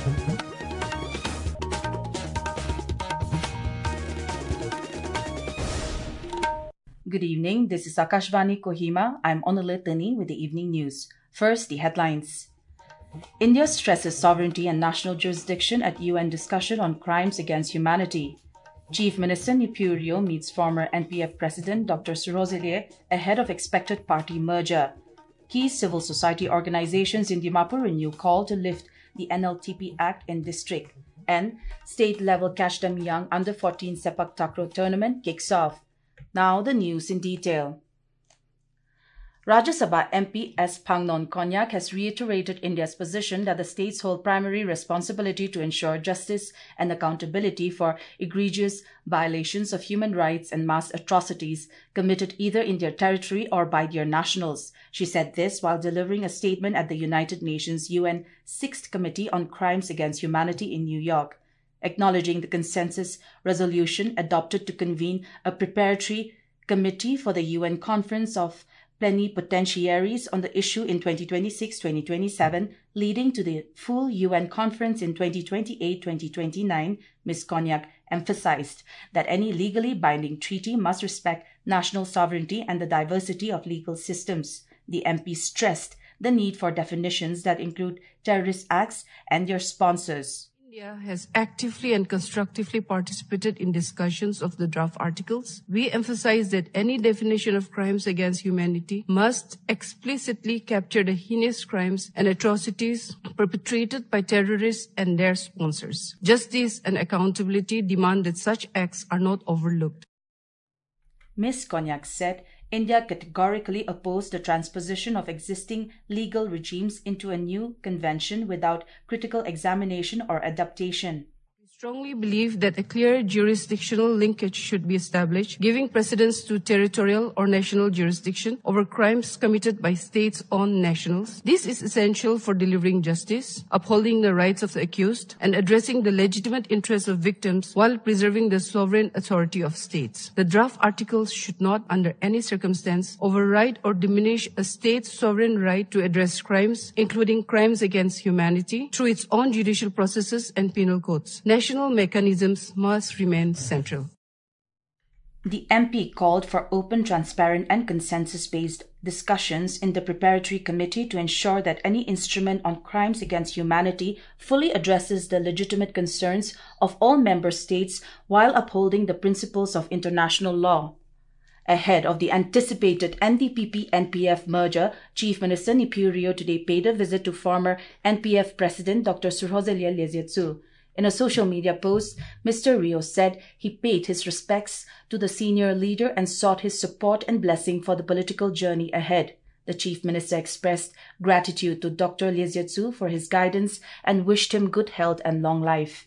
Good evening. This is Akashvani Kohima. I'm Onalit Tani with the evening news. First, the headlines. India stresses sovereignty and national jurisdiction at UN discussion on crimes against humanity. Chief Minister Nipu Rio meets former NPF President Dr. Surosalia ahead of expected party merger. Key civil society organizations in Dimapur renew call to lift the NLTP Act in district. And state-level Catch Them Young Under-14 Sepak Takraw tournament kicks off. Now the news in detail. Rajya Sabha MP S. Phangnon Konyak has reiterated India's position that the states hold primary responsibility to ensure justice and accountability for egregious violations of human rights and mass atrocities committed either in their territory or by their nationals. She said this while delivering a statement at the United Nations UN 6th Committee on Crimes Against Humanity in New York. Acknowledging the consensus resolution adopted to convene a preparatory committee for the UN Conference of Plenipotentiaries on the issue in 2026-2027, leading to the full UN conference in 2028-2029, Ms. Konyak emphasized that any legally binding treaty must respect national sovereignty and the diversity of legal systems. The MP stressed the need for definitions that include terrorist acts and their sponsors. India has actively and constructively participated in discussions of the draft articles. We emphasize that any definition of crimes against humanity must explicitly capture the heinous crimes and atrocities perpetrated by terrorists and their sponsors. Justice and accountability demand that such acts are not overlooked. Ms. Konyak said India categorically opposed the transposition of existing legal regimes into a new convention without critical examination or adaptation. We strongly believe that a clear jurisdictional linkage should be established, giving precedence to territorial or national jurisdiction over crimes committed by states-owned nationals. This is essential for delivering justice, upholding the rights of the accused, and addressing the legitimate interests of victims while preserving the sovereign authority of states. The draft articles should not, under any circumstance, override or diminish a state's sovereign right to address crimes, including crimes against humanity, through its own judicial processes and penal codes. National mechanisms must remain central. The MP called for open, transparent and consensus-based discussions in the preparatory committee to ensure that any instrument on crimes against humanity fully addresses the legitimate concerns of all member states while upholding the principles of international law. Ahead of the anticipated NDPP-NPF merger, Chief Minister Nipu Rio today paid a visit to former NPF President Dr. Surosalia Leziatsu. In a social media post, Mr. Rio said he paid his respects to the senior leader and sought his support and blessing for the political journey ahead. The Chief Minister expressed gratitude to Dr. Leziatsu for his guidance and wished him good health and long life.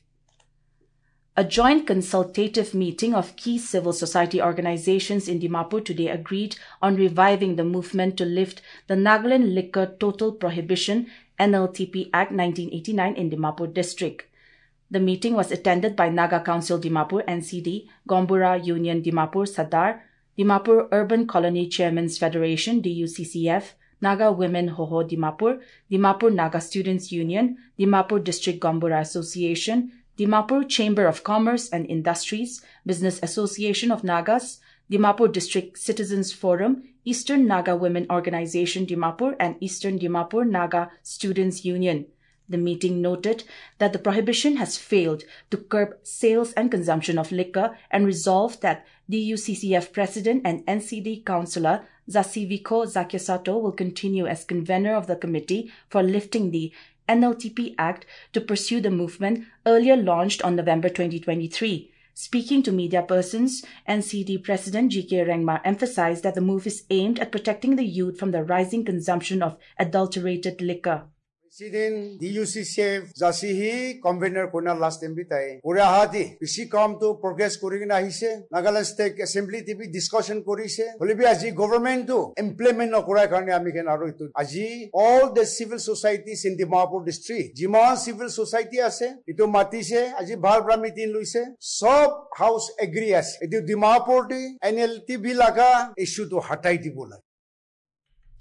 A joint consultative meeting of key civil society organizations in Dimapur today agreed on reviving the movement to lift the Nagaland Liquor Total Prohibition NLTP Act 1989 in Dimapur district. The meeting was attended by Naga Council Dimapur NCD, Gombura Union Dimapur Sadar, Dimapur Urban Colony Chairman's Federation DUCCF, Naga Women Hoho Dimapur, Dimapur Naga Students Union, Dimapur District Gombura Association, Dimapur Chamber of Commerce and Industries, Business Association of Nagas, Dimapur District Citizens Forum, Eastern Naga Women Organization Dimapur and Eastern Dimapur Naga Students Union. The meeting noted that the prohibition has failed to curb sales and consumption of liquor and resolved that DUCCF President and NCD Councillor Zasiviko Zakyasato will continue as convener of the committee for lifting the NLTP Act to pursue the movement earlier launched on November 2023. Speaking to media persons, NCD President G.K. Rengma emphasized that the move is aimed at protecting the youth from the rising consumption of adulterated liquor. President DUCCF Jasihi convener kona last time bitai pura hati pisi kam to progress kori na hise Nagaland State Assembly TV discussion korise holibi aji government to implement no kora karne ami ken aro itu aji all the civil societies in Dimapur district jiman civil society ase itu mati se aji bhal bramitin luise sob house agree ase itu Dimapur ti NLTP laga issue to hatai dibola.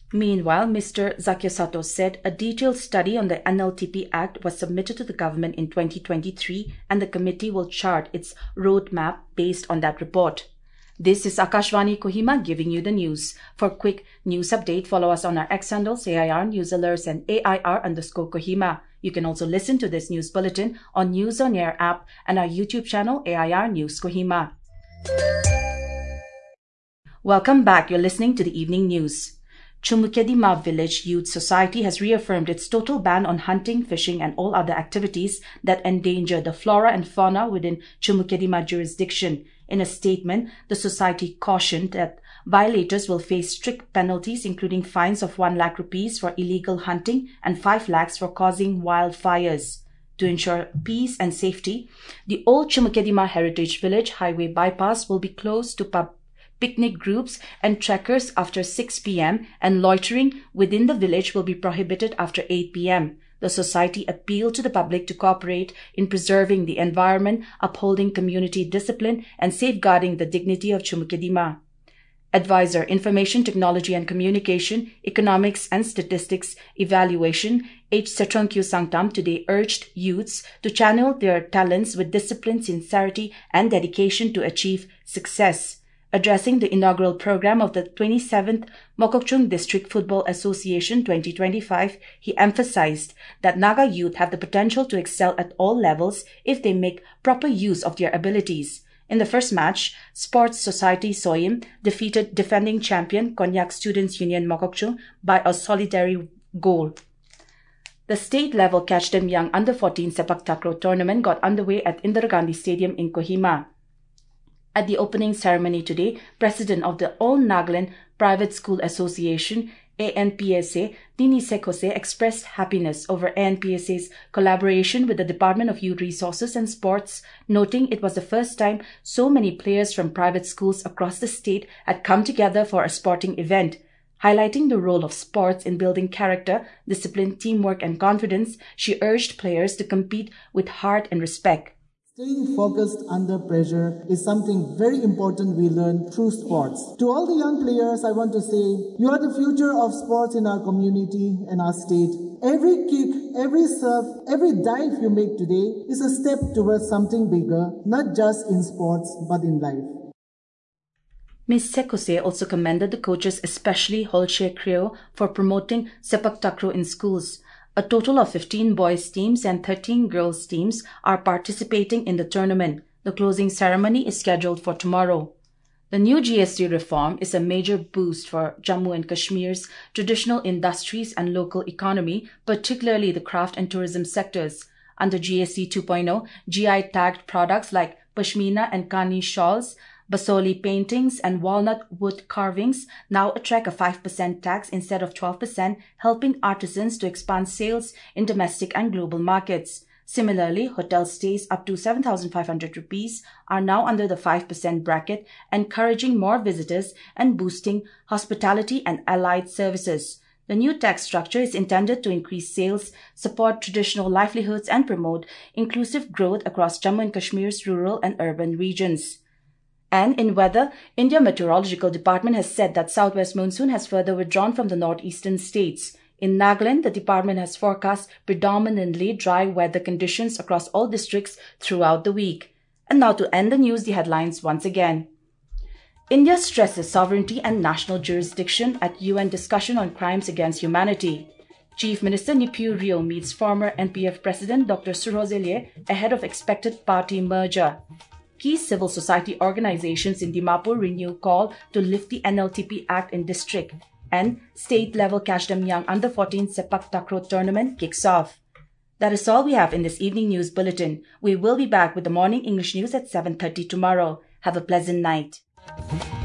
Meanwhile, Mr. Zakir Sato said a detailed study on the NLTP Act was submitted to the government in 2023 and the committee will chart its roadmap based on that report. This is Akashvani Kohima giving you the news. For quick news update, follow us on our X handles, AIR News Alerts and AIR_Kohima. You can also listen to this news bulletin on News on Air app and our YouTube channel, AIR News Kohima. Welcome back. You're listening to the evening news. Chumukedima Village Youth Society has reaffirmed its total ban on hunting, fishing and all other activities that endanger the flora and fauna within Chumukedima jurisdiction. In a statement, the society cautioned that violators will face strict penalties including fines of 1 lakh rupees for illegal hunting and 5 lakhs for causing wildfires. To ensure peace and safety, the old Chumukedima Heritage Village highway bypass will be closed to picnic groups and trekkers after 6 p.m. and loitering within the village will be prohibited after 8 p.m. The society appealed to the public to cooperate in preserving the environment, upholding community discipline and safeguarding the dignity of Chumukedima. Advisor, Information Technology and Communication, Economics and Statistics Evaluation, H. Setronkyu Sangtam today urged youths to channel their talents with discipline, sincerity and dedication to achieve success. Addressing the inaugural program of the 27th Mokokchung District Football Association 2025, he emphasized that Naga youth have the potential to excel at all levels if they make proper use of their abilities. In the first match, Sports Society Soyim defeated defending champion Konyak Students Union Mokokchung by a solitary goal. The state-level Catch Them Young Under-14 Sepak Takraw tournament got underway at Indira Gandhi Stadium in Kohima. At the opening ceremony today, President of the All Nagaland Private School Association, ANPSA, Dini Sekose, expressed happiness over ANPSA's collaboration with the Department of Youth Resources and Sports, noting it was the first time so many players from private schools across the state had come together for a sporting event. Highlighting the role of sports in building character, discipline, teamwork and confidence, she urged players to compete with heart and respect. Staying focused under pressure is something very important we learn through sports. To all the young players, I want to say, you are the future of sports in our community and our state. Every kick, every serve, every dive you make today is a step towards something bigger, not just in sports, but in life. Ms. Sekose also commended the coaches, especially Holche Creo, for promoting Sepak Takraw in schools. A total of 15 boys teams and 13 girls teams are participating in the tournament. The closing ceremony is scheduled for tomorrow. The new GST reform is a major boost for Jammu and Kashmir's traditional industries and local economy, particularly the craft and tourism sectors. Under GST 2.0, GI-tagged products like pashmina and kani shawls, basoli paintings and walnut wood carvings now attract a 5% tax instead of 12%, helping artisans to expand sales in domestic and global markets. Similarly, hotel stays up to 7,500 rupees are now under the 5% bracket, encouraging more visitors and boosting hospitality and allied services. The new tax structure is intended to increase sales, support traditional livelihoods and promote inclusive growth across Jammu and Kashmir's rural and urban regions. And in weather, India Meteorological Department has said that southwest monsoon has further withdrawn from the northeastern states. In Nagaland, the department has forecast predominantly dry weather conditions across all districts throughout the week. And now to end the news, the headlines once again. India stresses sovereignty and national jurisdiction at UN discussion on crimes against humanity. Chief Minister Neiphiu Rio meets former NPF President Dr. Surozelie ahead of expected party merger. Key civil society organizations in Dimapur renew call to lift the NLTP Act in district, and state-level Catch Them Young Under-14 Sepak Takraw tournament kicks off. That is all we have in this evening news bulletin. We will be back with the morning English news at 7:30 tomorrow. Have a pleasant night.